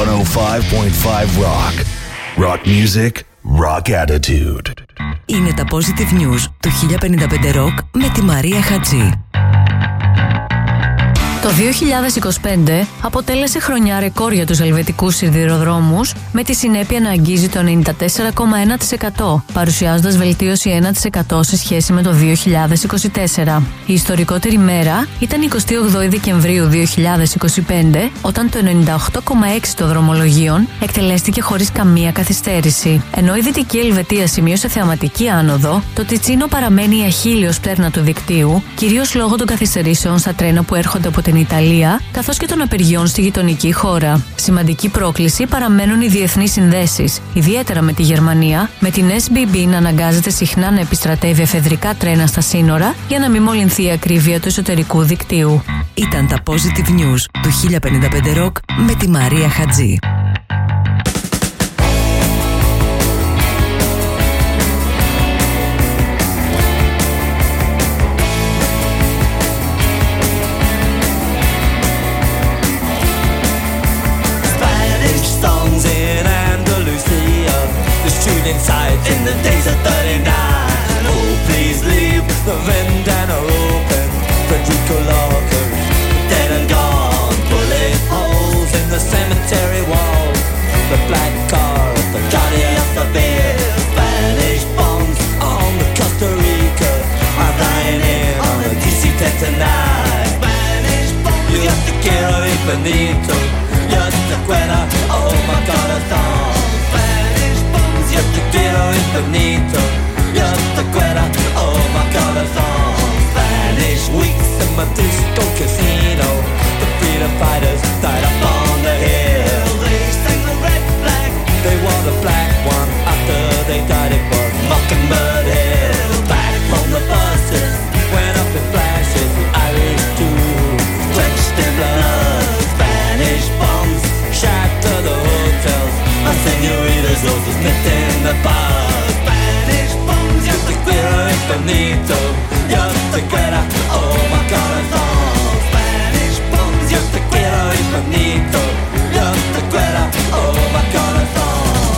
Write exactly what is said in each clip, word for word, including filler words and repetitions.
εκατόν πέντε κόμμα πέντε Rock. Rock music, rock attitude. Είναι τα Positive News του χίλια πενήντα πέντε Rock με τη Μαρία Χατζή. Το δύο χιλιάδες είκοσι πέντε αποτέλεσε χρονιά ρεκόρ για τους ελβετικούς σιδηροδρόμους, με τη συνέπεια να αγγίζει το ενενήντα τέσσερα κόμμα ένα τοις εκατό, παρουσιάζοντας βελτίωση ένα τοις εκατό σε σχέση με το δύο χιλιάδες είκοσι τέσσερα. Η ιστορικότερη μέρα ήταν η εικοστή όγδοη Δεκεμβρίου δύο χιλιάδες είκοσι πέντε, όταν το ενενήντα οκτώ κόμμα έξι τοις εκατό των δρομολογίων εκτελέστηκε χωρίς καμία καθυστέρηση. Ενώ η Δυτική Ελβετία σημείωσε θεαματική άνοδο, το Τιτσίνο παραμένει η αχίλλειος πτέρνα του δικτύου, κυρίως λόγω των καθυστερήσεων στα τρένα που έρχονται από την Ιταλία, καθώς και των απεργιών στη γειτονική χώρα. Σημαντική πρόκληση παραμένουν οι διεθνείς συνδέσεις, ιδιαίτερα με τη Γερμανία, με την ες μπι μπι να αναγκάζεται συχνά να επιστρατεύει εφεδρικά τρένα στα σύνορα για να μην μολυνθεί η ακρίβεια του εσωτερικού δικτύου. Ήταν τα Positive News του χίλια πενήντα πέντε Rock με τη Μαρία Χατζή. Inside in the days of thirty-nine. Oh, please leave the vendana open. Federico Lockers, dead and gone. Bullet holes in the cemetery wall. The black car of the Guardian of the Beer. Spanish bombs on the Costa Rica. I'm dying in on the D C ten tonight. Spanish bombs. You have to get away Benito. Just the Guerra. Oh my God, a song. Yo te quiero infinito, yo te quiero, oh my corazón. Spanish weeks in my disco casino. The freedom fighters died up on the hill. They sang the red flag, they wore the black one. After they died it was Mockingbird Hill. Back from the buses, went up in flashes. The Irish too, drenched in blood. Spanish bombs shattered the hotels. My señoritas los meten in the bar. Spanish bombs, yo te quiero infinito. Yo te quiero, oh my corazón. Spanish bombs, yo te quiero infinito. Yo te quiero, oh my corazón.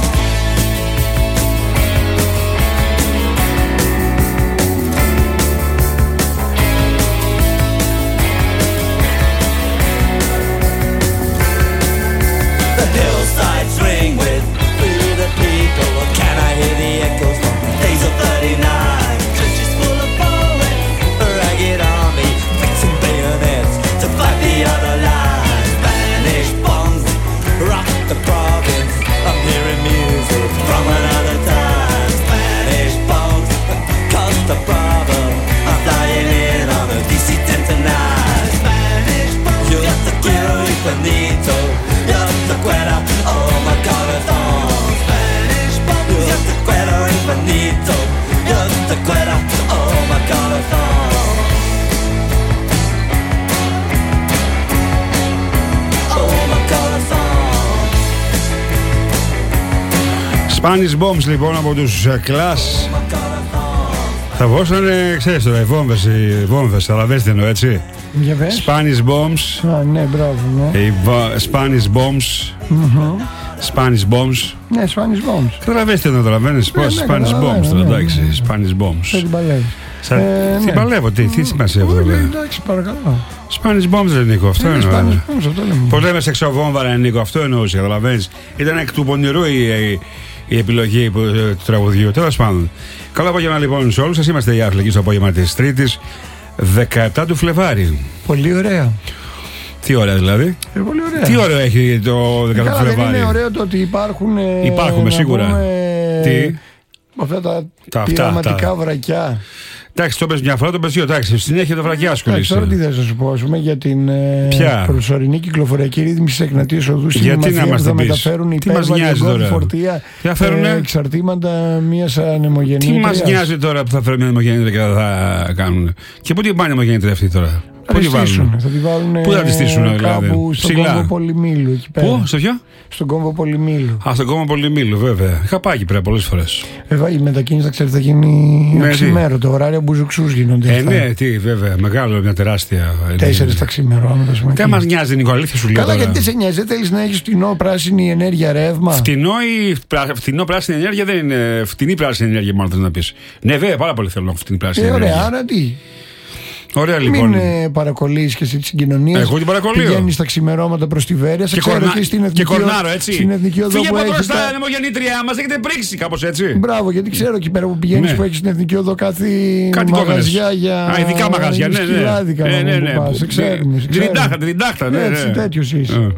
The hillsides ring with Free the People. Can I hear the echoes from days of thirty-nine? Churches full of poets, a ragged army fixing bayonets to fight the other line. Spanish bombs rock the province. I'm hearing music from another time. Spanish bombs cause the problem. I'm flying in on a D C ten tonight. Spanish bombs, yo te quiero infinito. Yo te quiero, oh my corazón. Spanish bombs, yo te quiero infinito. Yo te quiero, oh my corazón. Oh my corazón. Spanish Bombs λοιπόν από τους Clash. Θα βγώσανε, ξέρεις τώρα, οι βόμβες, οι βόμβες, καταλαβαίνεις τι εννοώ, έτσι. Spanish Bombs. Α, ναι, μπράβο, ναι. Οι Spanish Bombs. Mm-hmm. Spanish Bombs. Ναι, Spanish Bombs. Καταλαβαίνεις τι εννοώ, καταλαβαίνεις. Spanish Bombs, τώρα, εντάξει, Spanish Bombs. Δεν την παλεύω. Τι παλεύω, τι σημασία αυτό. Εντάξει, παρακαλώ. Spanish Bombs δεν Νίκο, αυτό εννοώ. Spanish Bombs, αυτό λέμε. Ποτέ με σεξοβόμβα ρε Νίκο, αυτό εννοούσε, καταλαβαίνεις. Ήταν εκ του πονηρού η η επιλογή του τραγουδιού. Τέλος πάντων. Καλό απόγευμα λοιπόν σε όλους σας. Είμαστε οι Άθλικοι στο απόγευμα της Τρίτης, δεκαεπτά του Φλεβάρι. Πολύ ωραία. Τι ωραία δηλαδή. Ε, πολύ ωραία. Τι ωραίο έχει το δεκαεπτά του Φλεβάρι. Δεν είναι ωραίο το ότι υπάρχουν. Υπάρχουμε σίγουρα. Πούμε, τι. Αυτά τα, τα πειραματικά τα... βρακιά. Εντάξει, το πες μια φορά, το πες δύο. Εντάξει, συνέχεια το βρακιά ασχολείσαι. Τώρα τι θα σα πω, ας πούμε, για την Ποια? προσωρινή κυκλοφοριακή ρύθμιση της εκνατής οδού στην Δημαρχία που θα μεταφέρουν υπέρβαρη φορτία ε, εξαρτήματα μιας ανεμογεννήτριας. Τι μας νοιάζει τώρα που θα φέρουν μια ανεμογεννήτρια και θα κάνουν. Και πού την πάνε η ανεμογεννήτρια αυτή τώρα. Πού τη βάλουν? Θα τη βάλουν. Πού θα τη στήσουν, δηλαδή? Κάπου στον κόμβο Πολυμήλου εκεί πέρα. Πού, στο ποιο? Στον κόμβο Πολυμήλου. Α, στον κόμβο Πολυμήλου, βέβαια. Είχα πάει εκεί πέρα πολλές φορές. Βέβαια η μετακίνηση, θα ξέρετε, θα γίνει αξιμέρο. Το ωράριο μπουζουξούς γίνονται. Ε, ναι, τι, βέβαια. Μεγάλο, μια τεράστια. Τέσσερις τα ξημερώματα. Δεν μας νοιάζει, Νίκο, αλήθεια σου λέω. Καλά, γιατί δεν σε νοιάζει? Δεν θέλεις να έχεις φτηνό πράσινη ενέργεια ρεύμα? Φτηνό ή φτηνό πράσινη ενέργεια δεν είναι. Φτηνή πράσινη ενέργεια, μόνο θέλει να πει. Ναι, βέβαια, πάρα πολύ θέλω να έχω φτηνή πράσινη ε, ενέργεια. Ωραία, άρα τι. Ωραία, λοιπόν. Μην ε, παρακολείς και εσύ τη συγκοινωνία. Εγώ την παρακολύω. Πηγαίνεις τα ξημερώματα προς τη Βέρεια. Και, κορνα... στην και κορνάρω, έτσι. Στην εθνική οδό. Φύγε που από έχεις μπροστά, τα... ανεμογεννήτριά μας, έχετε πρίξει κάπως έτσι. Μπράβο, γιατί ξέρω εκεί πέρα που πηγαίνεις, ναι, που έχεις στην εθνική οδό κάτι, κάτι μαγαζιά για. Α, ειδικά μαγαζιά, ναι, ναι. ναι, ναι, ναι. Την τάχτα, την τάχτα, ναι. Έτσι, τέτοιος είσαι.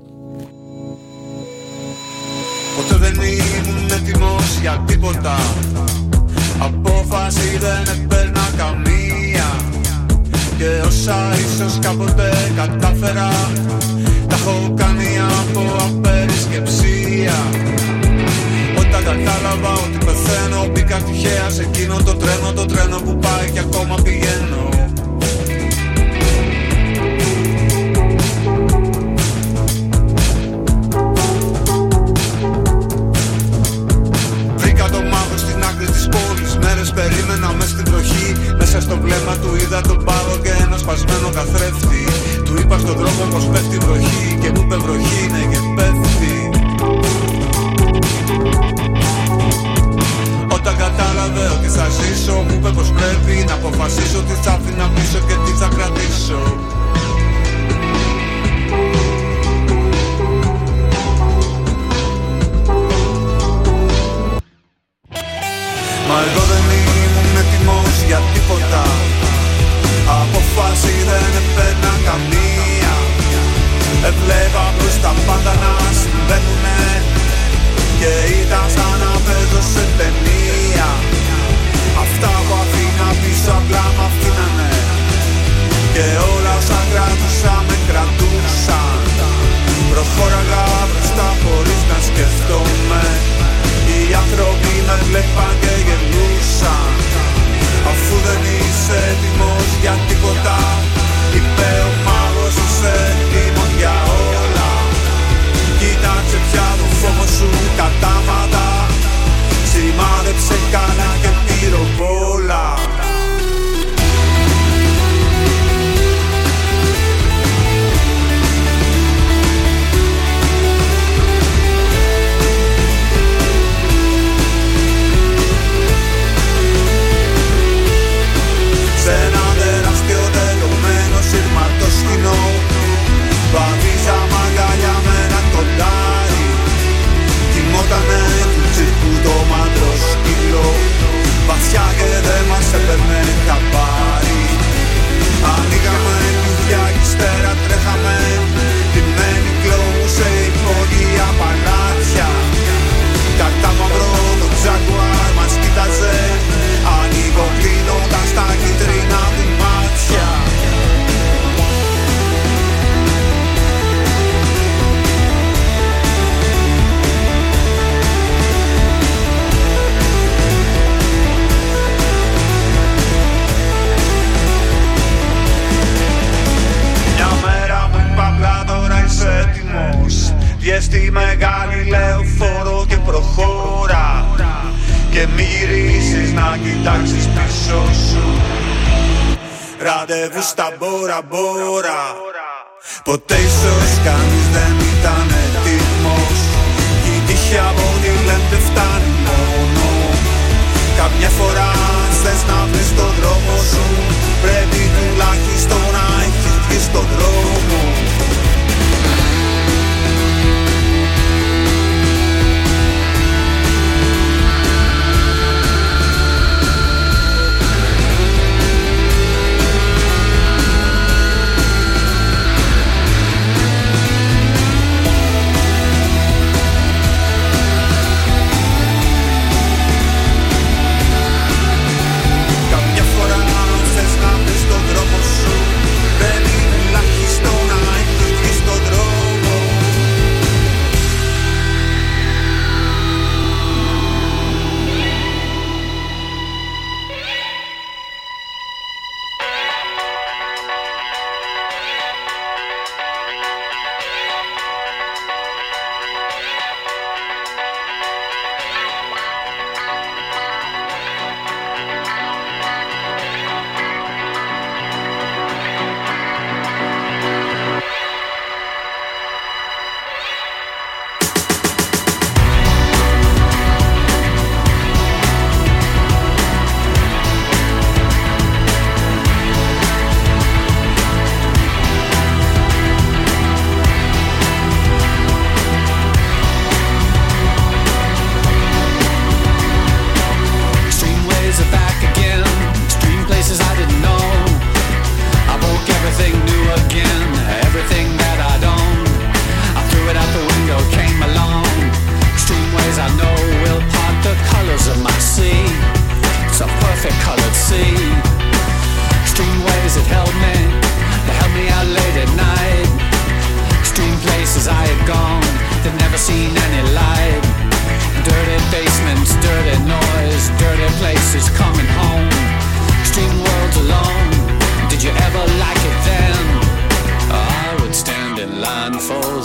Ποτέ δεν ήμουν έτοιμος για τίποτα. Απόφαση δεν έπαιρνα καμία. Και όσα ίσως κάποτε κατάφερα, τα έχω κάνει από απερισκεψία. Όταν κατάλαβα ότι πεθαίνω, μπήκα τυχαία σε εκείνο το τρένο, το τρένο που πάει και ακόμα πηγαίνω. Βρήκα το μάγο στην άκρη της πόλης, μέρες περίμενα μες στην βροχή. Μέσα στο βλέμμα του είδα τον πάγο και ένα σπασμένο καθρέφτη. Του είπα στον δρόμο πως πέφτει βροχή και μου είπε βροχή είναι και πέφτει. Όταν κατάλαβε ότι θα ζήσω, μου είπε πως πρέπει να αποφασίσω τι θα αφήνα πίσω και τι θα κρατήσω. Μα εγώ δεν ήμουν έτοιμος για τίποτα. Απόφαση δεν έπαιρνα καμία. Έβλεπα πως τα πάντα να συμβαίνουνε και ήταν σαν να παίζω σε ταινία. Αυτά που αφήνα πίσω απλά μ' αφήνανε και όλα όσα κράτουσα με κρατούσαν. Προχώραγα μπροστά χωρίς να σκεφτόμαι. Οι άνθρωποι με βλέπαν και γελούσαν. Αφού δεν είσαι έτοιμος για τίποτα, είπε ο μάγος, είσαι έτοιμος για όλα. Κοίταξε πια το φόβο σου κατάματα. Σημάδεψε καλά και πυροβόλα. Σε ένα τεράστιο τελωμένο σύρματο σκηνό βαδίζα μαγκαλιά με ένα κοντάρι. Κοιμότανε του τσίρκου το μάντρο σκύλο, βαθιά και δεν μας έπαιρνε χαμπάρι. Ανοίγαμε κλειδιά κι ύστερα τρέχαμε, τυμμένοι κλόβους σε υπόγεια παλάτια. Κατά μαύρο το τζάκουαρ μας κοίταζε, ανοίγω κλείνοντας τα κίτρινα του μάτια. Μια μέρα μου είπα απλά τώρα είσαι έτοιμος. Βγες στη μεγάλη λεωφόρο και προχώρα. Και μη γυρίσεις να κοιτάξεις πίσω σου. Ραντεβού στα Μπόρα Μπόρα. Ποτέ ίσως κανείς δεν ήταν έτοιμος. Κι η τύχη από ό,τι λένε φτάνει μόνο. Καμιά φορά θες να βρεις τον δρόμο σου, πρέπει τουλάχιστον να έχεις βγει στον δρόμο.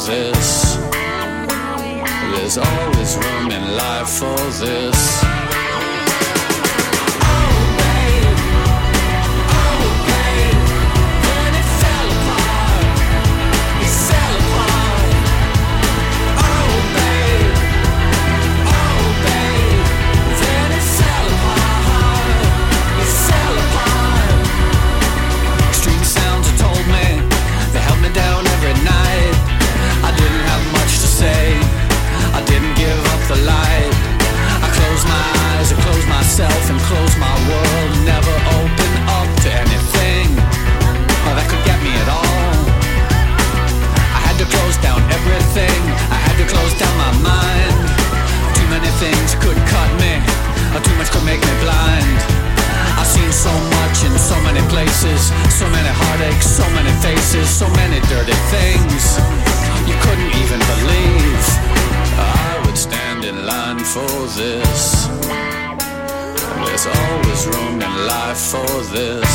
this. There's always room in life for this. And close my world, never open up to anything that could get me at all. I had to close down everything, I had to close down my mind. Too many things could cut me, too much could make me blind. I've seen so much in so many places, so many heartaches, so many faces, so many dirty things you couldn't even believe I would stand in line for this. There's always room in life for this.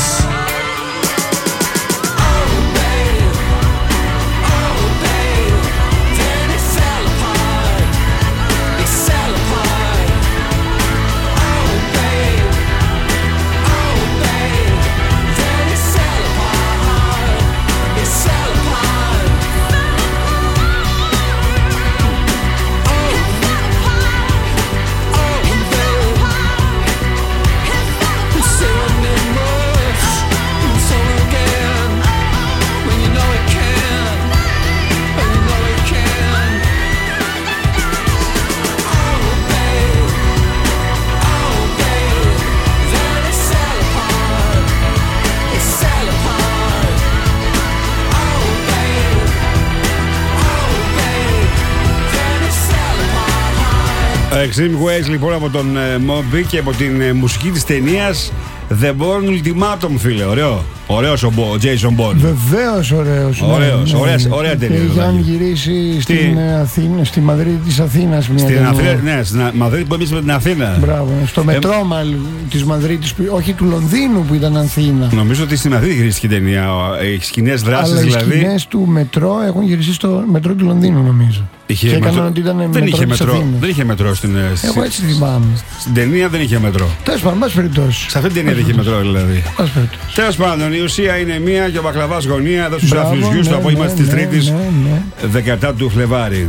Extreme Ways λοιπόν από τον Moby και από την ε, μουσική της ταινίας The Bourne Ultimatum, φίλε. Ωραίο. Ωραίος ο Jason Bourne. Βεβαίως ωραίος. Ωραίος. Ναι, ωραία, ναι. ωραία ταινία. Και για να γυρίσει στην Αθήνα, στη Μαδρίτη της Αθήνας. Μια στην Αθήνα, ναι, στην Μαδρίτη που εμείς με την Αθήνα. Μπράβο. Στο μετρό ε... μάλλον της Μαδρίτης, όχι του Λονδίνου που ήταν Αθήνα. Νομίζω ότι στη Μαδρίτη γυρίστηκε η ταινία. Οι σκηνές δράσεις δηλαδή. Οι σκηνές του μετρό έχουν γυριστεί στο μετρό του Λονδίνου, νομίζω. Είχε και μετρό... ότι ήταν δεν, είχε μετρό. δεν είχε μετρό στην. Εγώ έτσι θυμάμαι. Στην ταινία δεν είχε μετρό. Τέλος πάντων, πάση περιπτώσει. Σε αυτή την ταινία δεν είχε μετρό δηλαδή. Τέλος πάντων, η ουσία είναι μία και ο μπακλαβάς γωνία εδώ στους Αθλουσιούς το απόγευμα της Τρίτης δεκαεπτά του Φλεβάρι.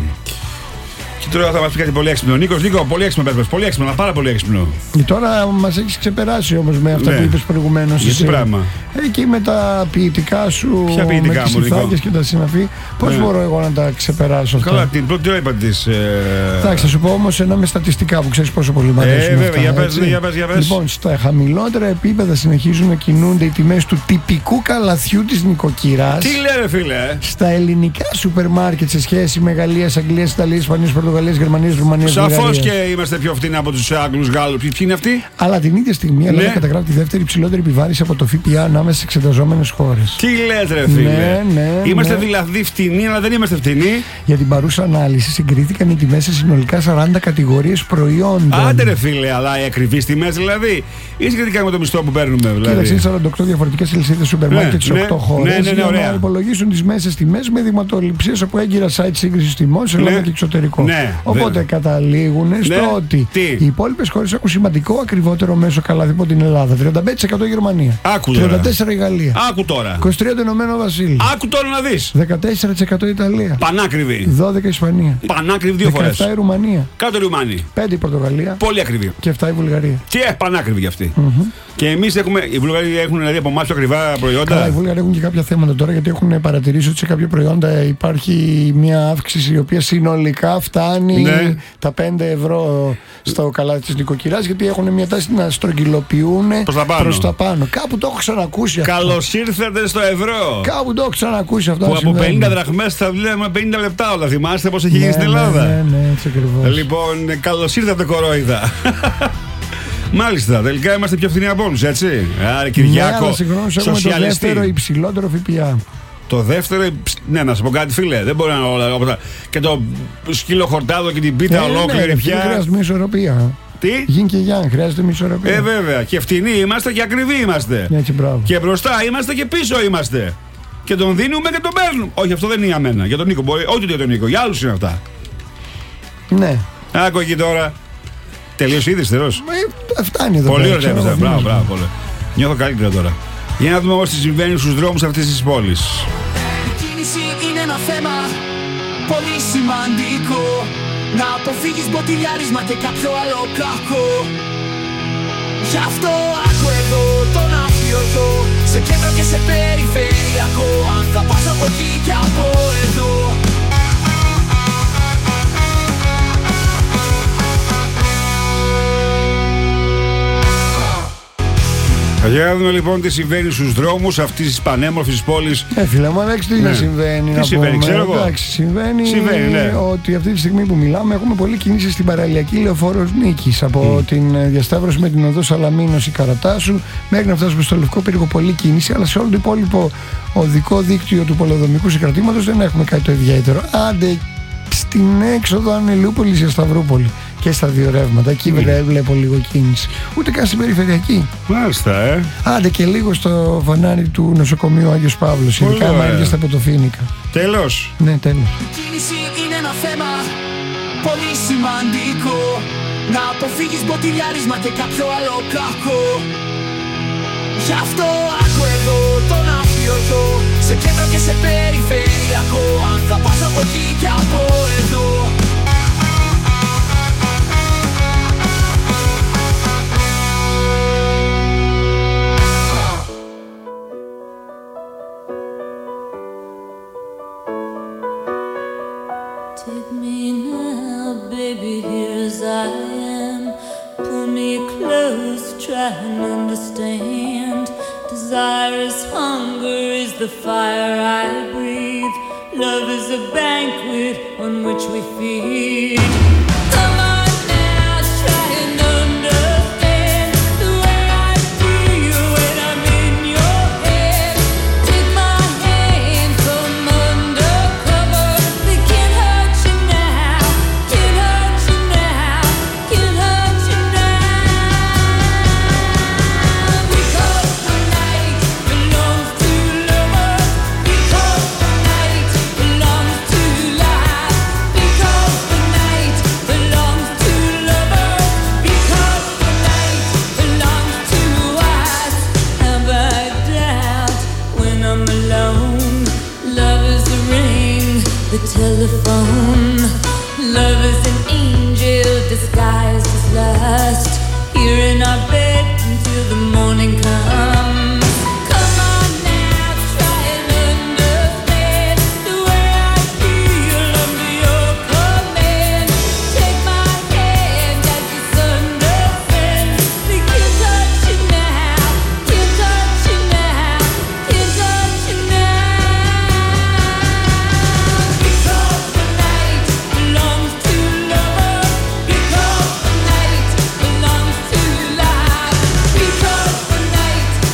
Και τώρα θα μας πει κάτι πολύ έξυπνο. Νίκος, Νίκο, πολύ έξυπνο πες, πολύ έξυπνο, πάρα πολύ έξυπνο. Και τώρα μας έχεις ξεπεράσει όμως με αυτά ναι. που είπες προηγουμένως. Για τι πράγμα. Εκεί με τα ποιητικά σου, ποια ποιητικά με τις ηθάκες και τα συναφή, πώς ναι. μπορώ εγώ να τα ξεπεράσω αυτά. Καλά, την πρώτη ώρα είπα της... Εντάξει, θα σου πω όμως ένα με στατιστικά που ξέρεις πόσο πολύ μ' αρέσουν ε, βέβαια, για πες, για πες, για πες. Λοιπόν, στα χαμηλότερα επίπεδα συνεχίζουν να κινούνται οι τιμές του τυπικού καλαθιού της νοικοκυράς. Τι λέει, φίλε. Στα ελληνικά σούπερ μάρκετ σε σχέση με Γαλλίας, Αγγλίας, Ιταλίας, Ισπανίας, Πορτογαλίας, Γερμανίας, Ρουμανίας. Σαφώς και είμαστε πιο φτηνά από τους Άγγλους, Γάλλους. Ποιοι είναι αυτοί. Αλλά την ίδια στιγμή η Ελλάδα ναι. καταγράφει τη δεύτερη υψηλότερη επιβάρηση από το ΦΠΑ ανάμεσα σε εξεταζόμενες χώρες. Τι λέτε, ρε φίλε. Ναι, ναι, είμαστε ναι. δηλαδή φτηνοί, αλλά δεν είμαστε φτηνοί. Για την παρούσα ανάλυση συγκρίθηκαν οι τιμές σε συνολικά σαράντα κατηγορίες προϊόντων. Άντε, ρε φίλε, αλλά οι ακριβείς τιμές δηλαδή. Ή συγκριτικά με το μισθό που παίρνουμε, δηλαδή. Κοίταξε, είναι σαράντα οκτώ διαφορετικές αλυσίδες σούπερ μάρκετ σε οκτώ χώρες. Ναι, ναι, ναι, για να υπολογίσουν τις μέσες τιμές με δειγματοληψίες από έγκυρα site σύγκρισης τιμών σε Ελλάδα και εξωτερικό. Ναι, οπότε ναι. καταλήγουν ναι. στο ότι Τι? οι υπόλοιπες χώρες έχουν σημαντικό ακριβότερο μέσο καλάθι από την Ελλάδα. τριάντα πέντε τοις εκατό Γερμανία. Άκου τριάντα τέσσερα τοις εκατό η Γαλλία. Άκου τώρα. είκοσι τρία τοις εκατό Ηνωμένο Βασίλειο. Άκου τώρα να δεις. δεκατέσσερα τοις εκατό Ιταλία. Πανάκριβη. δώδεκα Ισπανία. Πανάκριβη δύο φορές. δεκαεπτά η Ρουμανία. Κάτω Ρουμάνη. πέντε η Πορτογαλία. Πολύ ακριβή. Και επτά η Βουλγαρία. Τι ε, πανάκριβη κι αυτή. Mm-hmm. Και εμείς έχουμε. Οι Βουλγαροί έχουν δηλαδή από εμάς πιο ακριβά προϊόντα. Καλά, οι Βούλγαροι έχουν και κάποια θέματα τώρα γιατί έχουν παρατηρήσει ότι σε κάποια προϊόντα υπάρχει μια αύξηση η οποία συνολικά φτάνει ναι. τα πέντε ευρώ στο καλάθι της νοικοκυράς γιατί έχουν μια τάση να στρογγυλοποιούν προς τα πάνω. Προς τα πάνω. Κάπου το έχω ξανακούσει αυτό. Καλώς ήρθατε στο ευρώ. Κάπου το έχω ξανακούσει αυτό. Που από πενήντα δραχμές θα βλέπουμε πενήντα λεπτά όλα. Θυμάστε πώς έχει γίνει ναι, στην Ελλάδα. Ναι, ναι, ναι, έτσι ακριβώς. Λοιπόν, καλώς ήρθατε κορόιδα. Μάλιστα, τελικά είμαστε πιο φθηνοί από όλους, έτσι. Άρα, Κυριάκο, ναι, συγχρόνως έχουμε το δεύτερο υψηλότερο ΦΠΑ. Το δεύτερο, ναι, να σου πω κάτι, φίλε. Δεν μπορεί να είναι όλα όπως. Και το σκύλο χορτάδο και την πίτα ε, ολόκληρη ναι, πια. Χρειάζεται μια ισορροπία. Τι? Γιν και γιάν, χρειάζεται μια ισορροπία. Ε, βέβαια. Και φτηνοί είμαστε και ακριβοί είμαστε. Έτσι, μπράβο. Και μπροστά είμαστε και πίσω είμαστε. και τον δίνουμε και τον παίρνουμε. Όχι, αυτό δεν είναι για μένα. Για τον Νίκο μπορεί, όχι για τον Νίκο, για άλλους είναι αυτά. Ναι. Άκου εκεί τώρα. Τελείωσε ήδη στερός. Ε, φτάνει εδώ. Πολύ ωραία. Μπράβο, μπράβο, μπράβο, πολύ. Νιώθω καλύτερα τώρα. Για να δούμε όμως τι συμβαίνει στους δρόμους αυτής της πόλης. Η κίνηση είναι ένα θέμα πολύ σημαντικό. Να αποφύγεις μποτιλιάρισμα και κάποιο άλλο κακό. Γι' αυτό άκου εδώ τον αφιωτό, σε κέντρο και σε περιφερειακό. Αν θα πας από εκεί και από εδώ. Για να δούμε λοιπόν τι συμβαίνει στους δρόμους αυτής της πανέμορφης πόλης. Ε, φίλε μου, εντάξει, τι ναι. συμβαίνει. Τι να συμβαίνει, πούμε. ξέρω εγώ. Εντάξει, συμβαίνει, συμβαίνει ναι. ότι αυτή τη στιγμή που μιλάμε έχουμε πολλή κίνηση στην παραλιακή λεωφόρος Νίκης. Από mm. την διασταύρωση με την οδό Σαλαμίνος ή Καρατάσου μέχρι να φτάσουμε στο Λευκό Πύργο, πολλή κίνηση. Αλλά σε όλο το υπόλοιπο οδικό δίκτυο του πολεοδομικού συγκρατήματος δεν έχουμε κάτι το ιδιαίτερο. Άντε στην έξοδο Ανελούπολης για Σταυρούπολη. Και στα δύο ρεύματα, εκεί mm. βλέπω λίγο κίνηση. Ούτε καν στην περιφερειακή. Μάλιστα, ε. Άντε και λίγο στο φανάρι του νοσοκομείου Άγιος Παύλος. Ειδικά άμα έρχεσαι στα Ποτοφίνικα. Τέλος. Ναι, τέλος. Η κίνηση είναι ένα θέμα πολύ σημαντικό. Να αποφύγεις μποτιλιάρισμα και κάποιο άλλο κακό. Γι' αυτό άκου εδώ τον αφιωτό, σε κέντρο και σε περιφερειακό. Αν θα πας από εκεί και από εδώ. Take me now, baby, here as I am. Pull me close, try and understand. Desire is hunger, is the fire I breathe. Love is a banquet on which we feed. Come on now, try and understand the way I feel when I'm in your head. Take my hand from under cover. They can't hurt you now, can't hurt you now, can't hurt you now. Because the night belongs to lovers. Because the night belongs to life. Because the night belongs to lovers. Because the night belongs to us. Have I doubt when I'm alone? Love is the ring, the telephone. Love is an angel disguised as lust. Here in our bed until the morning comes. Come on now, try and understand the way I feel under your command. Take my hand as the sun descends. They can't touch you now, can't touch you now, can't touch you now. Because the night belongs to lovers. Because the night belongs to life. Because the night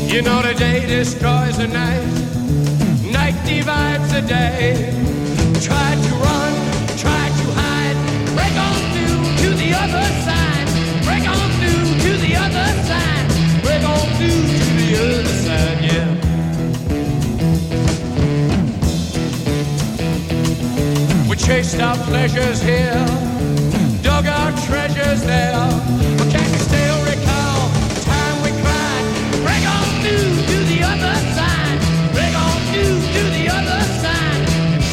You know the day destroys the night, night divides the day. Try to run, try to hide, break on through to the other side, break on through to the other side, break on through to the other side, yeah. We chased our pleasures here, dug our treasures there, but can you still recall the time we cried? Break on through to the other side, break on through to the other side.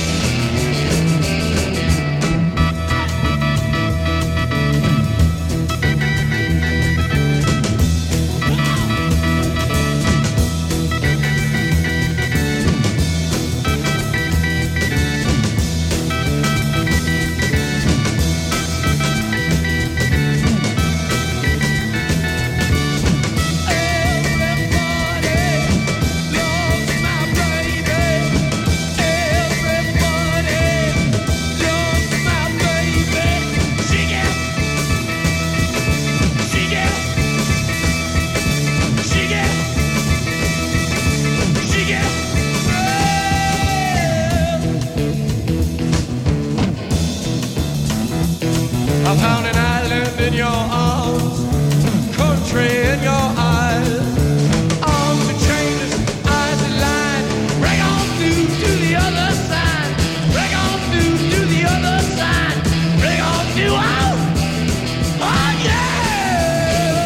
I found an island in your arms, country in your eyes, arms and chains, eyes and line. Break on through to the other side, break on through to the other side, break on through, oh, oh yeah!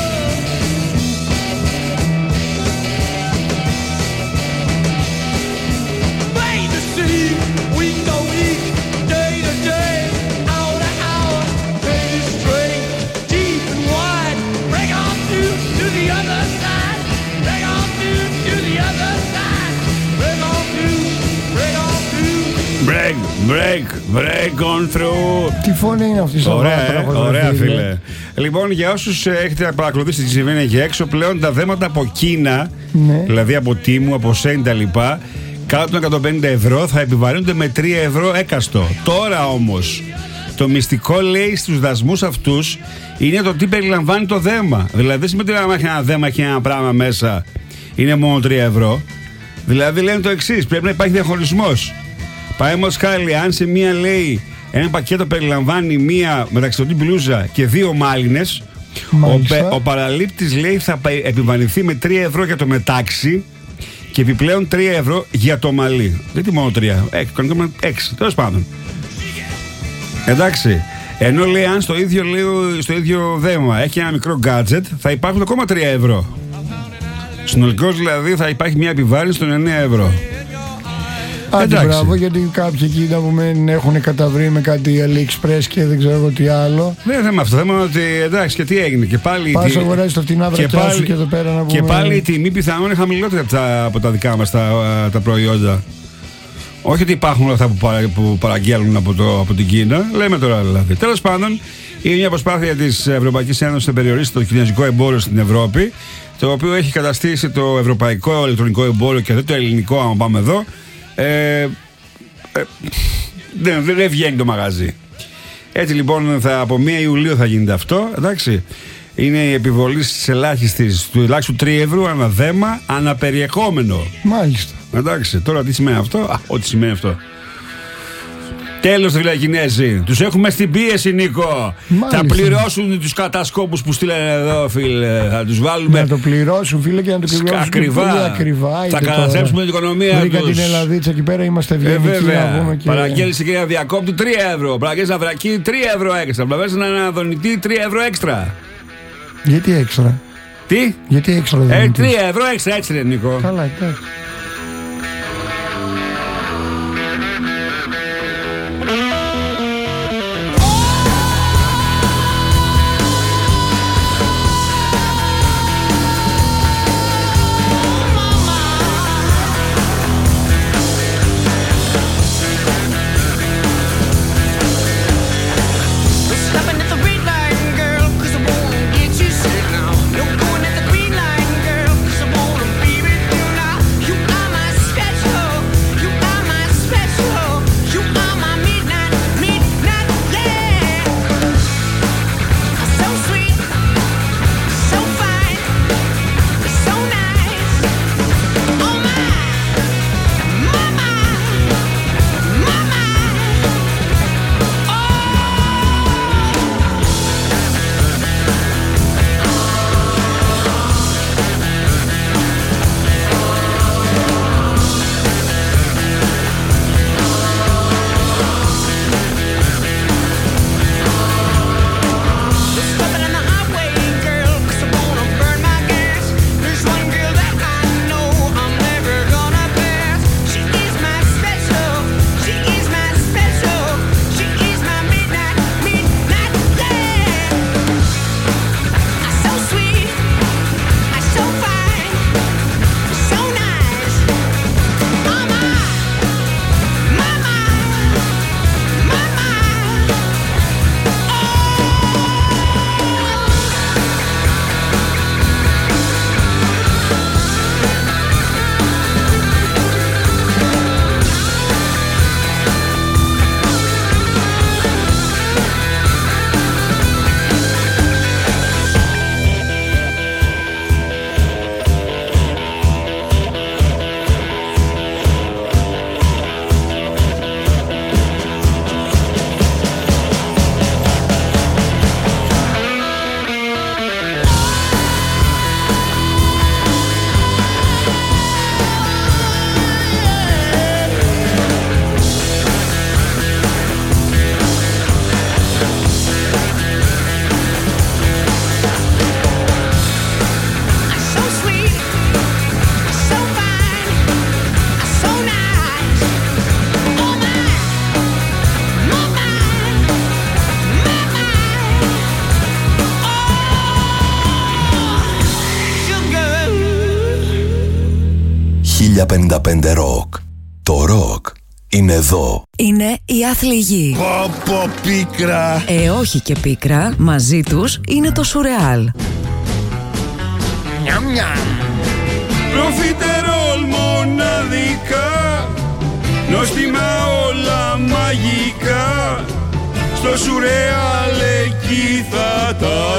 Bay to sea, week to week, day to day, hour to hour. Straight, deep and wide. Break on through to the other side. Break on through to the other side. Break on through, break on through. Break, break, break on through. Τι φωνή είναι αυτή? Ωραία, ωραία φίλε. Λοιπόν, για όσους έχετε παρακολουθήσει τι συμβαίνει εκεί έξω, πλέον τα δέματα από Κίνα, ναι, δηλαδή από Τίμου, από Σέιν τα λοιπά, κάτω των εκατόν πενήντα ευρώ θα επιβαρύνονται με τρία ευρώ έκαστο. Τώρα όμως το μυστικό, λέει, στους δασμούς αυτούς είναι το τι περιλαμβάνει το δέμα. Δηλαδή δεν σημαίνει ότι άμα έχει ένα δέμα και ένα πράγμα μέσα είναι μόνο τρία ευρώ. Δηλαδή λένε το εξής: πρέπει να υπάρχει διαχωρισμός. Παραδείγματος χάρη, αν σε μία, λέει, ένα πακέτο περιλαμβάνει μία μεταξωτή μπλούζα και δύο μάλινες, ο, ο παραλήπτης, λέει, θα επιβαρυνθεί με τρία ευρώ για το μετάξι και επιπλέον τρία ευρώ για το μαλλί. Γιατί μόνο τρία, έξι, τέλος πάντων. Εντάξει. Ενώ, λέει, αν στο ίδιο, λέει, στο ίδιο δέμα έχει ένα μικρό gadget, θα υπάρχουν ακόμα τρία ευρώ. Συνολικώς δηλαδή θα υπάρχει μια επιβάρυνση των εννέα ευρώ. Άντε μπράβο, γιατί κάποιοι εκεί να πούμε έχουν καταβρει με κάτι AliExpress και δεν ξέρω τι άλλο. Δεν είναι θέμα αυτό. Θέμα είναι ότι εντάξει, και τι έγινε. Και πάλι. Πας αγοράζεις το φτηνά βρακιά σου και εδώ πέρα να πούμε. Και πάλι η τιμή πιθανόν είναι χαμηλότερη από τα, από τα δικά μας τα, τα προϊόντα. Όχι ότι υπάρχουν όλα αυτά που, παρα, που παραγγέλνουν από, το, από την Κίνα. Λέμε τώρα δηλαδή. Τέλος πάντων, είναι μια προσπάθεια της Ευρωπαϊκής Ένωσης να περιορίσει το κινέζικο εμπόριο στην Ευρώπη, το οποίο έχει καταστήσει το ευρωπαϊκό ηλεκτρονικό εμπόριο και δεν το ελληνικό, άμα πάμε εδώ. Ε, ε, δεν, δεν βγαίνει το μαγαζί. Έτσι λοιπόν θα, από πρώτη Ιουλίου θα γίνεται αυτό. Εντάξει. Είναι η επιβολή της ελάχιστης του ελάχιστου τρία ευρώ ανά δέμα, ανά περιεχόμενο. Μάλιστα. Εντάξει, τώρα τι σημαίνει αυτό? Α, ό,τι σημαίνει αυτό. Τέλος, φίλε Κινέζοι. Τους έχουμε στην πίεση, Νίκο. Μάλιστα. Θα πληρώσουν τους κατασκόπους που στείλανε εδώ, φίλε. Θα τους βάλουμε. Να το πληρώσουν, φίλε, και να το πληρώσουν ακριβά. πολύ ακριβά. Θα καταστρέψουμε την οικονομία τους. Βρήκα την Ελλαδίτσα εκεί πέρα, είμαστε ευγενικοί. Ε, βέβαια. Και... Παραγγέλνεις η κυρία Διακόπτου τρία ευρώ. Παραγγέλνεις ένα βρακί τρία ευρώ έξτρα. Παραγγέλνεις ένα δονητή τρία ευρώ έξτρα. Γιατί έξτρα? Τι? Γιατί έξτρα? Ε, τρία ευρώ έξτρα, έτσι είναι, Νίκο. Καλά, εντάξει. You χίλια πενήντα πέντε Rock. Το ροκ είναι εδώ. Είναι η άθλη γη. Πω πω πίκρα. Ε, όχι και πίκρα. Μαζί τους είναι το σουρεάλ. Νιαμ νιαμ. Προφιτερόλ μοναδικά, νόστιμα όλα μαγικά, στο σουρεάλ εκεί θα τα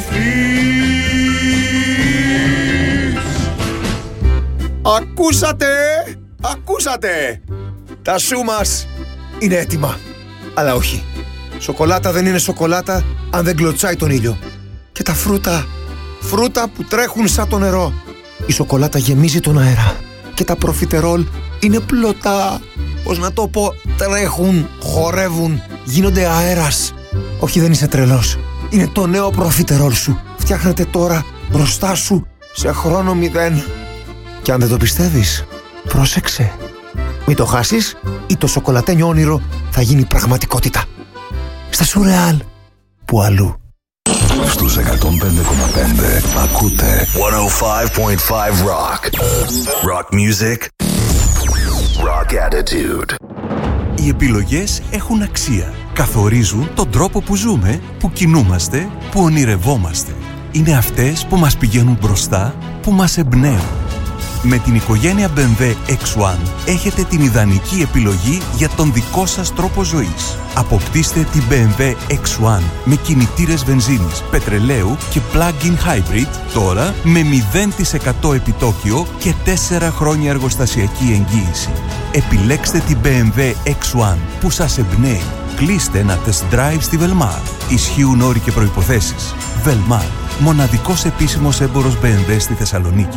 γευτείς. Ακούσατε! Ακούσατε! Τα σου μας είναι έτοιμα. Αλλά όχι. Σοκολάτα δεν είναι σοκολάτα αν δεν κλωτσάει τον ήλιο. Και τα φρούτα, φρούτα που τρέχουν σαν το νερό. Η σοκολάτα γεμίζει τον αέρα. Και τα προφιτερόλ είναι πλωτά. Πώς να το πω, τρέχουν, χορεύουν, γίνονται αέρας. Όχι, δεν είσαι τρελός. Είναι το νέο προφιτερόλ σου. Φτιάχνεται τώρα μπροστά σου σε χρόνο μηδέν. Και αν δεν το πιστεύεις, πρόσεξε. Μην το χάσεις ή το σοκολατένιο όνειρο θα γίνει πραγματικότητα. Στα σουρεάλ, που αλλού. Στους εκατόν πέντε κόμμα πέντε ακούτε εκατόν πέντε κόμμα πέντε Rock. Rock music, rock attitude. Οι επιλογές έχουν αξία. Καθορίζουν τον τρόπο που ζούμε, που κινούμαστε, που ονειρευόμαστε. Είναι αυτές που μας πηγαίνουν μπροστά, που μας εμπνέουν. Με την οικογένεια μπι εμ ντάμπλιου εξ ουάν έχετε την ιδανική επιλογή για τον δικό σας τρόπο ζωής. Αποκτήστε την μπι εμ ντάμπλιου εξ ουάν με κινητήρες βενζίνης, πετρελαίου και plug-in hybrid τώρα με μηδέν τοις εκατό επιτόκιο και τέσσερα χρόνια εργοστασιακή εγγύηση. Επιλέξτε την μπι εμ ντάμπλιου εξ ουάν που σας εμπνέει. Κλείστε ένα test drive στη Velmar. Ισχύουν όροι και προϋποθέσεις. Velmar, μοναδικός επίσημος έμπορος μπι εμ ντάμπλιου στη Θεσσαλονίκη.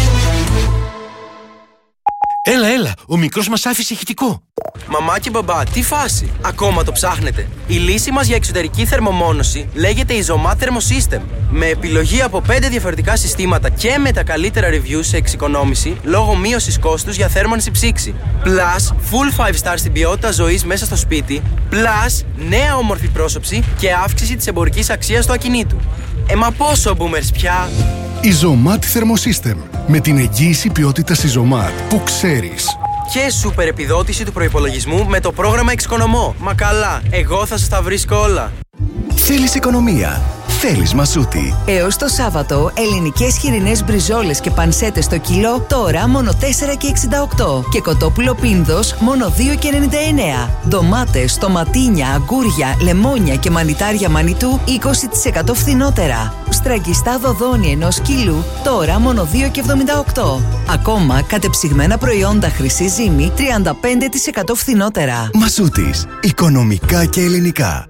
Έλα, έλα, ο μικρός μας άφησε ηχητικό. Μαμά και μπαμπά, τι φάση, ακόμα το ψάχνετε? Η λύση μας για εξωτερική θερμομόνωση λέγεται Isomat Thermosystem. Με επιλογή από πέντε διαφορετικά συστήματα και με τα καλύτερα reviews σε εξοικονόμηση λόγω μείωσης κόστους για θέρμανση ψήξη. Plus, full five star στην ποιότητα ζωής μέσα στο σπίτι. Plus, νέα όμορφη πρόσωψη και αύξηση της εμπορικής αξίας του ακινήτου. Ε, μα πόσο boomers πια! Isomat Thermosystem. Με την εγγύηση ποιότητας Isomat που ξέρεις. Και σούπερ επιδότηση του προϋπολογισμού με το πρόγραμμα Εξοικονομώ. Μα καλά, εγώ θα σας τα βρίσκω όλα. Θέλεις οικονομία? Θέλεις Μασούτη. Έως το Σάββατο, ελληνικές χοιρινές μπριζόλες και πανσέτες στο κιλό, τώρα μόνο τέσσερα και εξήντα οκτώ. Και κοτόπουλο πίνδος μόνο δύο και ενενήντα εννέα. Ντομάτες, τοματίνια, αγκούρια, λεμόνια και μανιτάρια μανιτού είκοσι τοις εκατό φθηνότερα. Στραγγιστά δοδόνι ενός κιλού, τώρα μόνο δύο και εβδομήντα οκτώ. Ακόμα κατεψυγμένα προϊόντα χρυσή ζύμη τριάντα πέντε τοις εκατό φθηνότερα. Μασούτης. Οικονομικά και ελληνικά.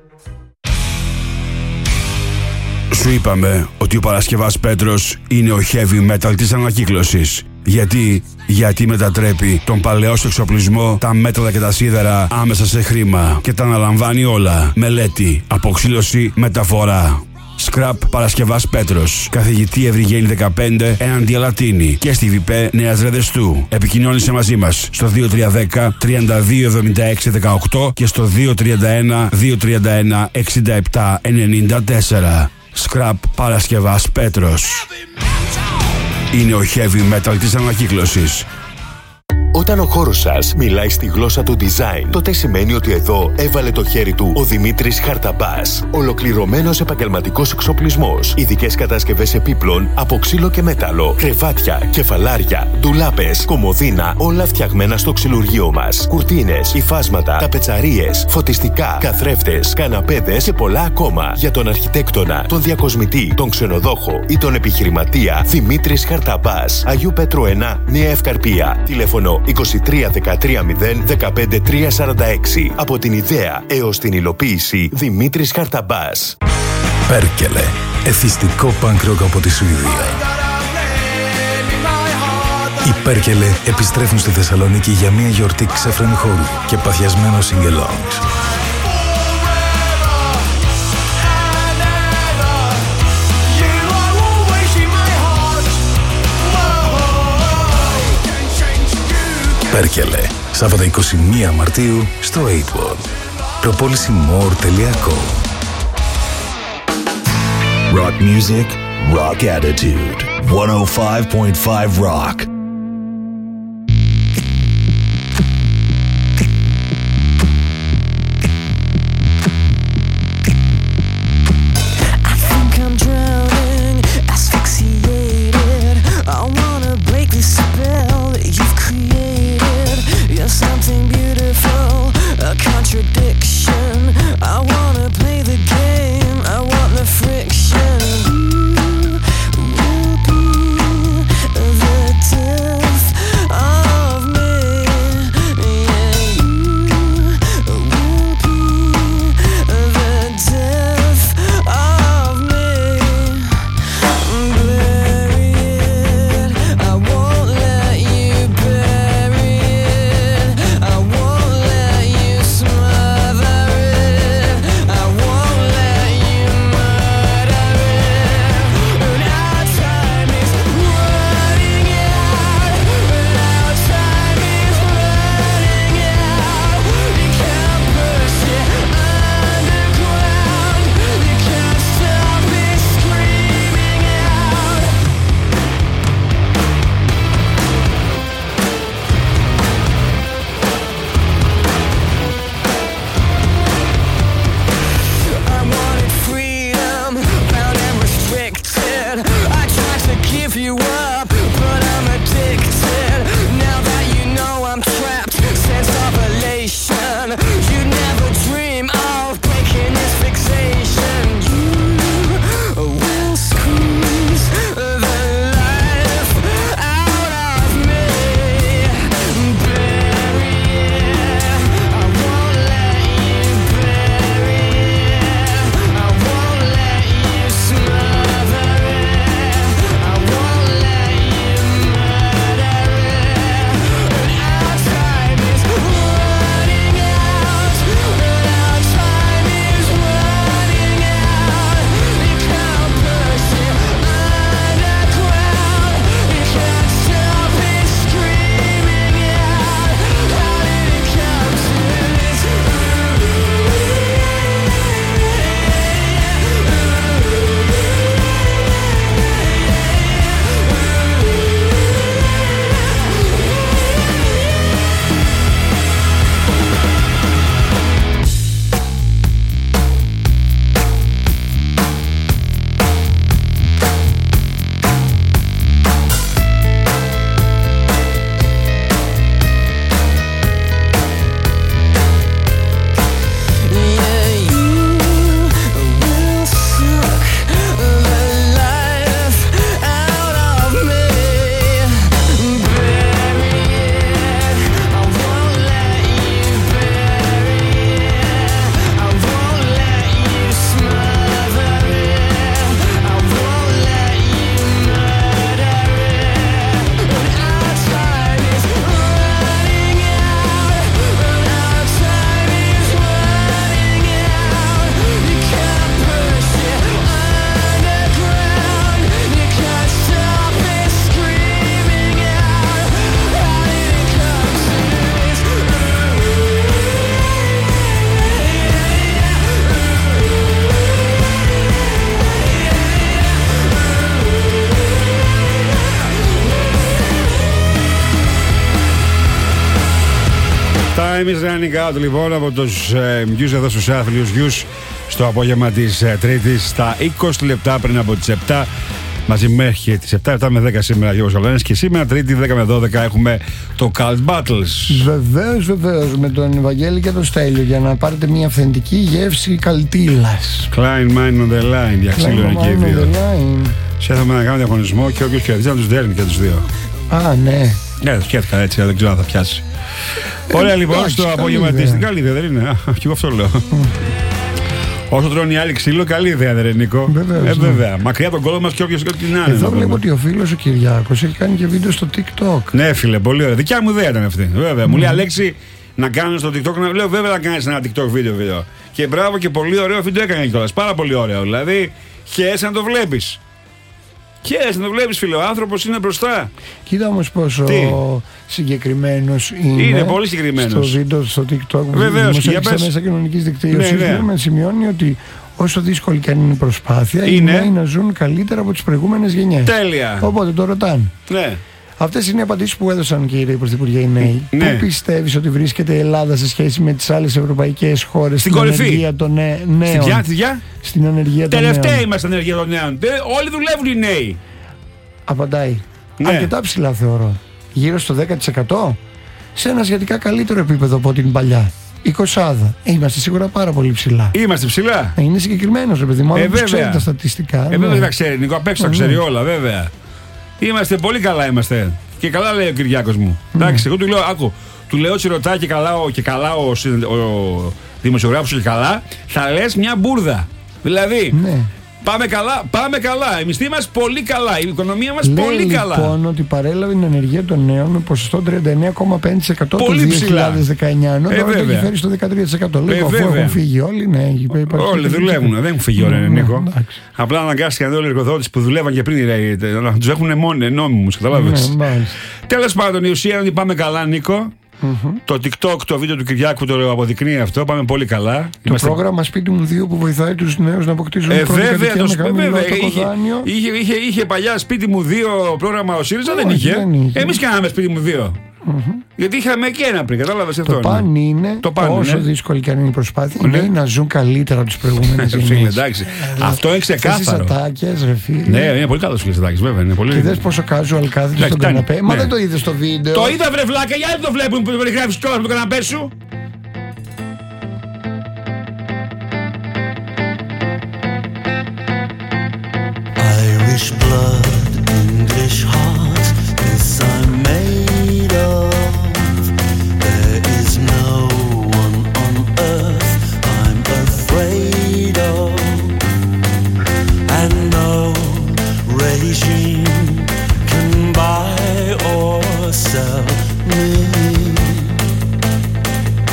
Σου είπαμε ότι ο Παρασκευάς Πέτρος είναι ο heavy metal της ανακύκλωσης. Γιατί, γιατί μετατρέπει τον παλαιό σου εξοπλισμό, τα μέταλλα και τα σίδερα άμεσα σε χρήμα και τα αναλαμβάνει όλα. Μελέτη, αποξήλωση, μεταφορά. Scrap Παρασκευάς Πέτρος. Καθηγητή Ευρυγένη δεκαπέντε έναντι Αλατίνη και στη ΒΙΠΕ Νέας Ρεδεστού. Επικοινώνησε μαζί μας στο δύο τρία ένα μηδέν τρία δύο εβδομήντα έξι δεκαοκτώ και στο δύο τρία ένα δύο τρία ένα εξήντα επτά ενενήντα τέσσερα. Scrap Παρασκευάς Πέτρος. Είναι ο heavy metal της ανακύκλωσης. Όταν ο χώρος σας μιλάει στη γλώσσα του design, τότε σημαίνει ότι εδώ έβαλε το χέρι του ο Δημήτρης Χαρταμπάς. Ολοκληρωμένος επαγγελματικός εξοπλισμός, ειδικές κατασκευές επίπλων από ξύλο και μέταλλο, κρεβάτια, κεφαλάρια, ντουλάπες, κομοδίνα, όλα φτιαγμένα στο ξυλουργείο μας. Κουρτίνες, υφάσματα, ταπετσαρίες, φωτιστικά, καθρέφτες, καναπέδες και πολλά ακόμα. Για τον αρχιτέκτονα, τον διακοσμητή, τον ξενοδόχο ή τον επιχειρηματία, Δημήτρης Χαρταμπάς. Αγίου Πέτρου ένα, Νέα Ευκαρπία. Τηλέφωνο είκοσι τρία δεκατρία μηδέν δεκαπέντε τρία σαράντα έξι. Από την ιδέα έως την υλοποίηση, Δημήτρης Χαρταμπάς. Πέρκελε. Εθιστικό punk rock από τη Σουηδία. Οι Πέρκελε επιστρέφουν στη Θεσσαλονίκη για μια γιορτή ξέφρενου χώρου και παθιασμένο sing-alongs. Πέρκελε, Σάββατο είκοσι μία Μαρτίου στο οκτώ World. προπόληση more τελεία com. Rock music, rock attitude. εκατόν πέντε κόμμα πέντε Rock. you up, but I'm addicted. Now that you know I'm trapped, sense of elation. You never dream of breaking this fixation. You will squeeze the life out of me, bury it. I won't let you bury it. I won't let you smother it. I won't let you murder it. And our time is running out. And our time is running out. You can't push it underground. You can't stop it screaming out. How did it come to this? Yeah, you will suck the life out of me, bury it. I won't let you bury it. I won't let you smother it. I won't let you murder it. And our time is running out. And our time is running out. You can't push it underground. You can't stop it screaming out. How did it come to this? Time is running out λοιπόν από τους ε, Muse εδώ στους άθλιους Γιους στο απόγευμα της ε, Τρίτης στα είκοσι λεπτά πριν από τις επτά μαζί μέχρι τις επτά, επτά με δέκα σήμερα Γιώργος Καλώνης και σήμερα Τρίτη δέκα με δώδεκα έχουμε το Cult Battles. Βεβαίως, βεβαίως, με τον Ευαγγέλη και τον Στέλιο για να πάρετε μια αυθεντική γεύση καλτήλας. Klein Mine on the Line, για ξύλο είναι και οι δύο. Σκέφτομαι να κάνω διαγωνισμό και όποιος κερδίζει να τους δέρνει και τους δύο. Α, ναι. Ναι, το σκέφτηκα έτσι, δεν ξέρω αν θα πιάσει. Ωραία λοιπόν, στο απόγευμα της. Καλή ιδέα δεν είναι, και εγώ αυτό λέω. Όσο τρώνε οι άλλοι ξύλο, καλή ιδέα δεν είναι, Νίκο. Βεβαίως, ε, βέβαια. Ναι. Μακριά τον κόλλο μας και όποιος ό,τι να είναι. Εδώ βλέπω ότι ο φίλος ο Κυριάκος έχει κάνει και βίντεο στο TikTok. Ναι, φίλε, πολύ ωραία. Δικιά μου ιδέα ήταν αυτή. Βέβαια. Mm. Μου λέει Αλέξη να κάνω στο TikTok. Να... Λέω βέβαια να κάνεις ένα TikTok βίντεο, βίντεο. Και μπράβο και πολύ ωραίο βίντεο έκανε κιόλας. Πάρα πολύ ωραίο. Δηλαδή, χαίρεσαι να το βλέπεις. Χαίρεσαι να το βλέπεις, φίλε. Ο άνθρωπος είναι μπροστά. Κοίτα όμως πόσο συγκεκριμένος είναι. Είναι πολύ συγκεκριμένος. Στο βίντεο, στο TikTok. Βεβαίως. Και στα μέσα κοινωνικής δικτύωσης. Ναι, ναι. Ναι, σημειώνει ότι όσο δύσκολη και αν είναι η προσπάθεια, είναι. οι νέοι να ζουν καλύτερα από τις προηγούμενες γενιές. Τέλεια. Οπότε το ρωτάνε. Ναι. Αυτές είναι οι απαντήσεις που έδωσαν και οι πρωθυπουργοί οι νέοι. Ναι. Πού πιστεύεις ότι βρίσκεται η Ελλάδα σε σχέση με τις άλλες ευρωπαϊκές χώρες στην ανεργία των νέ... νέων? Στην ποια? Στην ανεργία των νέων. Τελευταία είμαστε στην ανεργία των νέων. Όλοι δουλεύουν οι νέοι. Απαντάει. Ναι. Αρκετά ψηλά θεωρώ. Γύρω στο δέκα τοις εκατό. Σε ένα σχετικά καλύτερο επίπεδο από την παλιά. εικοσάδα. Ε, είμαστε σίγουρα πάρα πολύ ψηλά. Είμαστε ψηλά. Ε, είναι συγκεκριμένος, ρε παιδί μου. Ε, ξέρει τα στατιστικά. Ε, βέβαια δεν τα ξέρει. Νίκο, απ' έξω τα ξέρει όλα, βέβαια. Είμαστε πολύ καλά, είμαστε. Και καλά λέει ο Κυριάκος μου. Mm. Εντάξει, εγώ του λέω, άκου, του λέω ότι ρωτάει και καλά, και καλά ο, ο, ο δημοσιογράφος και καλά, θα λες μια μπουρδα. Δηλαδή, ναι. Πάμε καλά, πάμε καλά. Η μισθή μας πολύ καλά. Η οικονομία μας λέει, πολύ καλά. Λοιπόν, ότι παρέλαβε την ανεργία των νέων με ποσοστό τριάντα εννέα κόμμα πέντε τοις εκατό πολύ το δύο χιλιάδες δεκαεννιά. Ενώ ε, τώρα το βέβαια. έχει φέρει στο δεκατρία τοις εκατό. Λέει, ε, αφού βέβαια. έχουν φύγει όλοι, ναι. Όλοι δουλεύουν, δεν έχουν φύγει όλοι, ναι, Νίκο. Ναι, απλά αναγκάστηκαν όλοι οι εργοδότες που δουλεύαν και πριν να τους έχουν μόνοι νόμιμους, καταλάβες. Ναι, τέλος πάντων, η ουσία είναι ότι πάμε καλά, Νίκο. Mm-hmm. Το TikTok, το βίντεο του Κυριάκου το αποδεικνύει αυτό. Πάμε πολύ καλά. Το Είμαστε... πρόγραμμα Σπίτι μου δύο που βοηθάει τους νέους να αποκτήσουν ε, πρώτη βέβαια, κατοικία το με βέβαια, χαμηλό είχε, είχε, είχε, είχε παλιά Σπίτι μου δύο πρόγραμμα ο ΣΥΡΙΖΑ, δεν είχε. είχε. Εμείς κάναμε Σπίτι μου δύο. Mm-hmm. Γιατί είχαμε και ένα πριν, κατάλαβες αυτό. Το παν είναι, το παν όσο είναι. δύσκολη και αν είναι η προσπάθεια, Ναι. είναι να ζουν καλύτερα από τις προηγούμενες γενιές. Εντάξει. Αυτό είναι ξεκάθαρο. Αυτές οι σατάκες, ρε φίλε. Ναι, είναι πολύ καλό ο Σατάκης, βέβαια. Είναι πολύ... Και δες πόσο casual κάθεται στον καναπέ. Μα ναι. δεν το είδες στο βίντεο. Το είδα, βρε βλάκα, γιατί δεν το βλέπουν που περιγράφεις κιόλας από το καναπέ σου. Irish blood, English heart, this I'm made of. There is no one on earth I'm afraid of, and no regime can buy or sell me.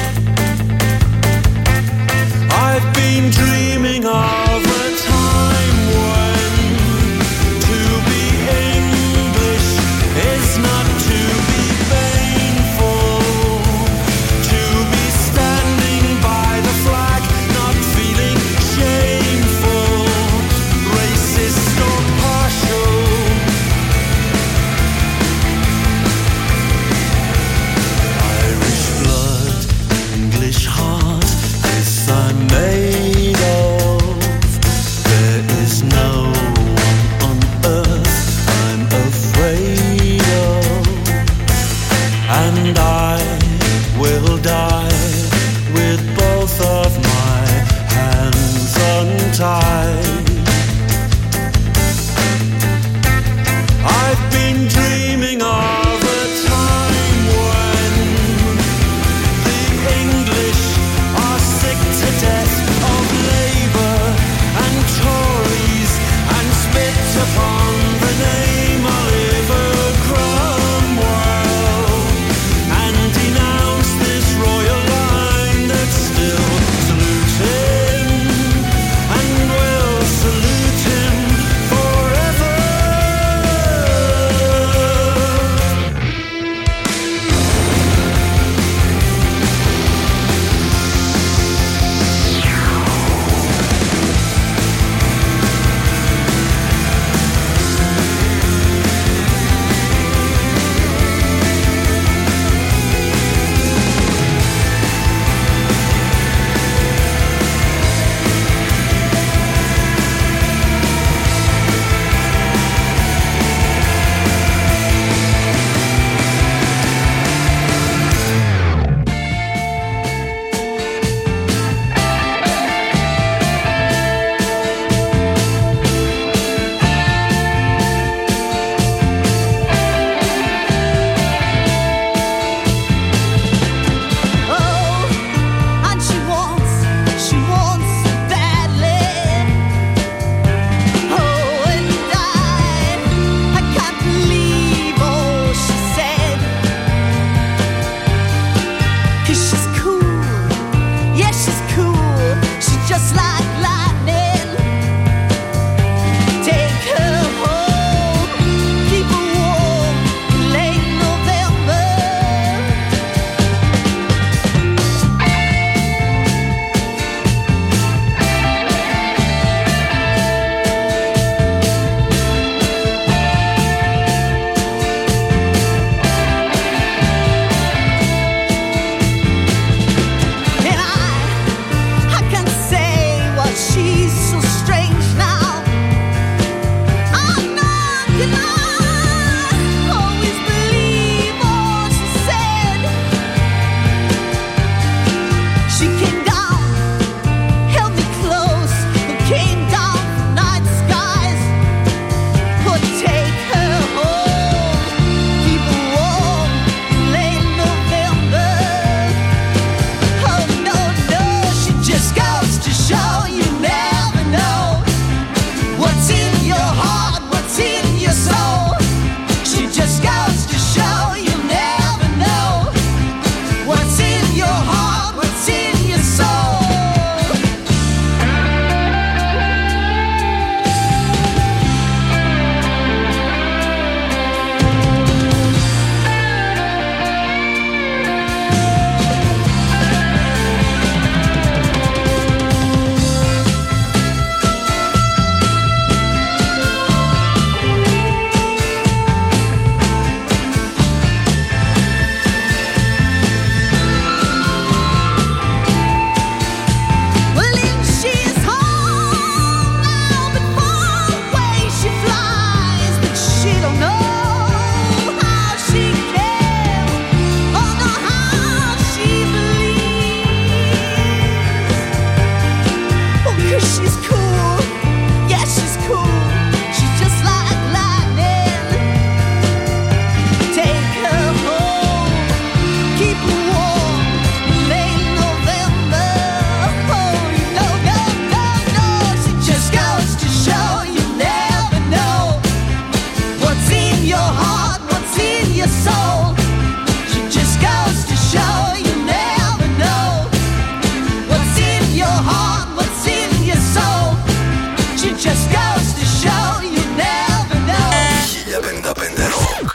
your soul. She just goes to show you never know what's in your heart, what's in your soul. She just goes to show you never know. χίλια πενήντα πέντε Rock.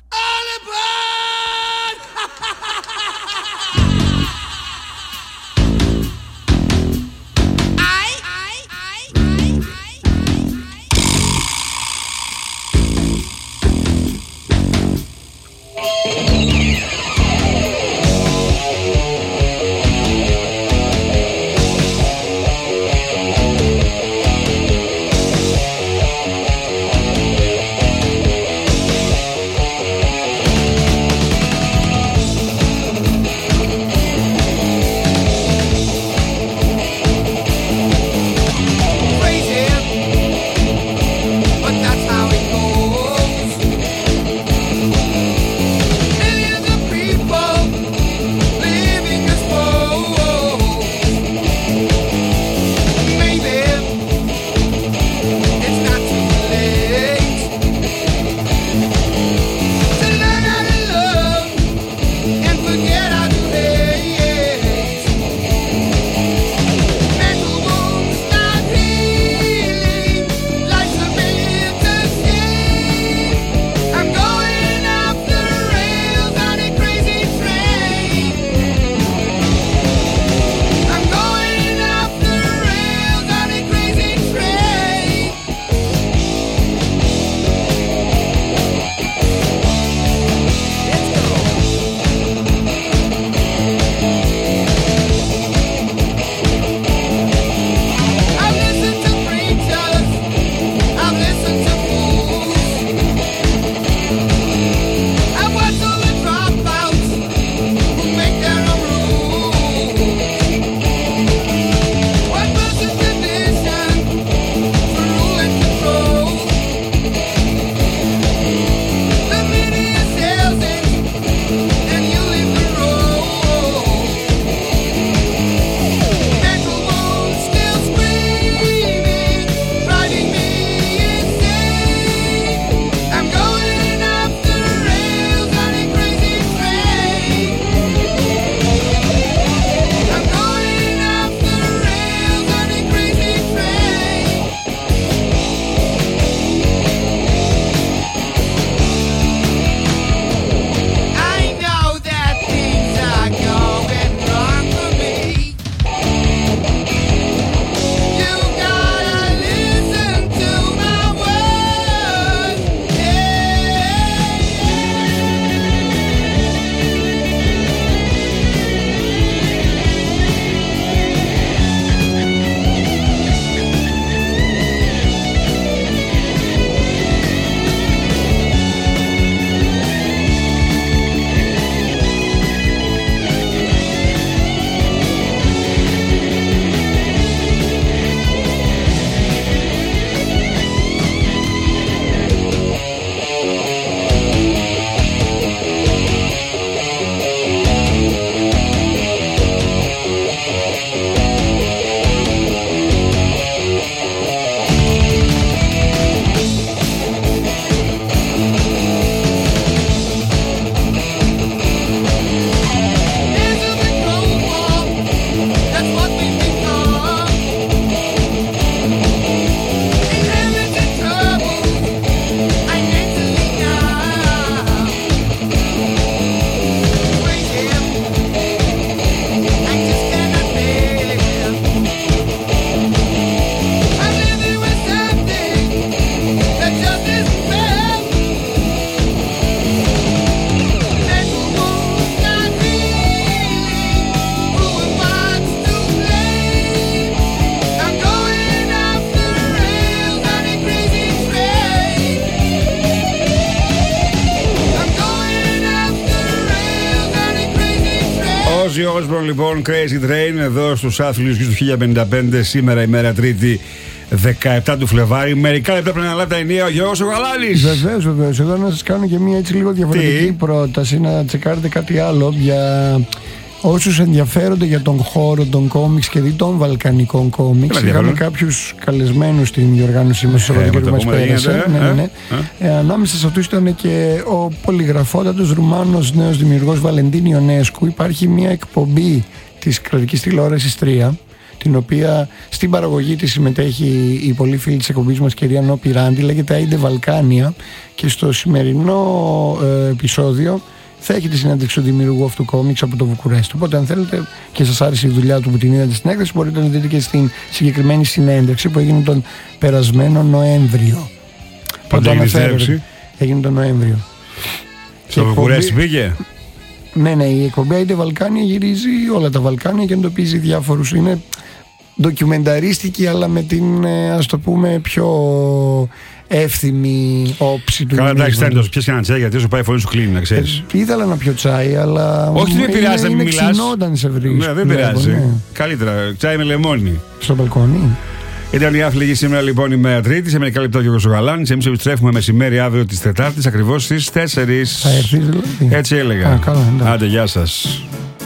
Ozzy Osbourne λοιπόν, Crazy Train, εδώ στους άθλιους και του χίλια πενήντα πέντε, σήμερα ημέρα Τρίτη δεκαεπτά του Φλεβάρι. Μερικά λεπτά πριν αναλάβει τα ενία ο Γιώργος ο Γαλάνης. Βεβαίως, βεβαίως. Εδώ να σας κάνω και μια έτσι λίγο διαφορετική Τι? πρόταση, να τσεκάρετε κάτι άλλο για όσους ενδιαφέρονται για τον χώρο των κόμιξ και δι των βαλκανικών κόμιξ. Είχαμε κάποιους καλεσμένους στην διοργάνωσή μας στο Σαββατοκύριακο που μας πέρασε. Ναι, ναι, ναι. Ε, ε, ανάμεσα σε αυτούς ήταν και ο πολυγραφότατος Ρουμάνος νέος δημιουργός Βαλεντίν Ιονέσκου. Υπάρχει μια εκπομπή της κρατικής τηλεόρασης τρία, την οποία στην παραγωγή της συμμετέχει η πολύ φίλη της εκπομπής μας κυρία Νόπη Ράντη, λέγεται Άιντε Βαλκάνια, και στο σημερινό ε, επεισόδιο θα έχει τη συνέντευξη του δημιουργού αυτού κόμιξ από το Βουκουρέστι. Οπότε, αν θέλετε και σας άρεσε η δουλειά του που την είδατε στην έκθεση, μπορείτε να δείτε και στην συγκεκριμένη συνέντευξη που έγινε τον περασμένο Νοέμβριο. Πότε έγινε η συνέντευξη? Έγινε τον Νοέμβριο. Στο Βουκουρέστι πήγε? Ναι, ναι, η εκπομπή Άιντε Βαλκάνια γυρίζει όλα τα Βαλκάνια και εντοπίζει διάφορους. Είναι ντοκιμενταρίστικη, αλλά με την, ας το πούμε, πιο εύθυμη όψη του. Καλά, εντάξει, Στέντος, πιες και ένα τσάι, γιατί όσο πάει η φωνή σου κλείνει, να ξέρεις. Ε, ήθελα να πιω τσάι, αλλά. Όχι, δεν πειράζει να μην μιλάς. Είναι ξινό όταν σε βρίσκεις. Ναι, δεν πειράζει. Ναι. Καλύτερα, τσάι με λεμόνι. Στο μπαλκόνι. Ήταν η Αθλητική σήμερα λοιπόν η μέρα Τρίτη. Σε μερικά λεπτά ο Γιώργος Γαλάνης. Εμείς επιστρέφουμε μεσημέρι αύριο της Τετάρτης ακριβώς στις τέσσερις. Θα έρθεις δηλαδή? Έτσι έλεγα. Α, καλά, άντε, γεια σας.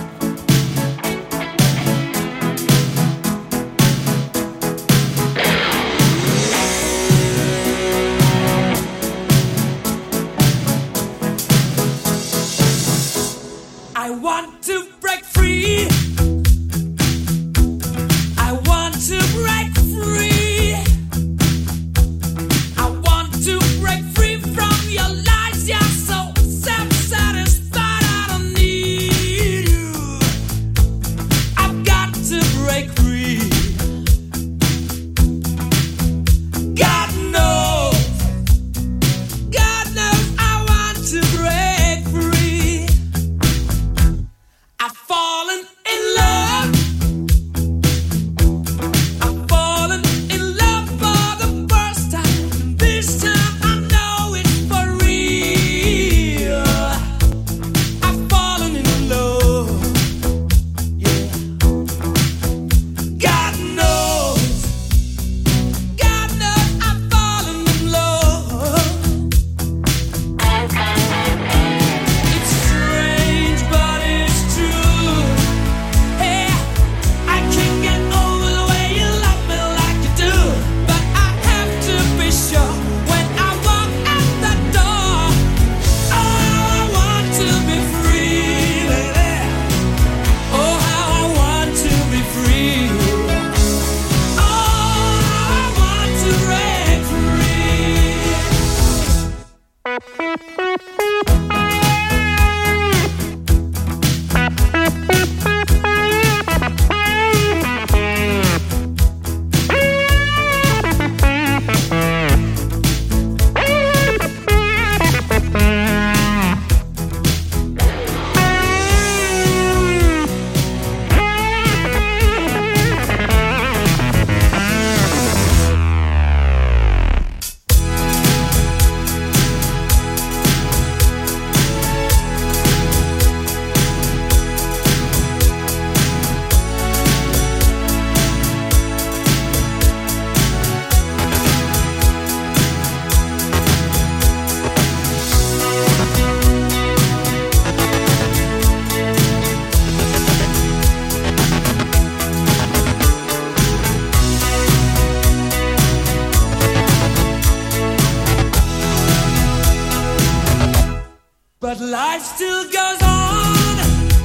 But life still goes on.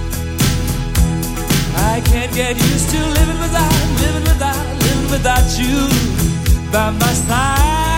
I can't get used to living without, living without, living without you by my side.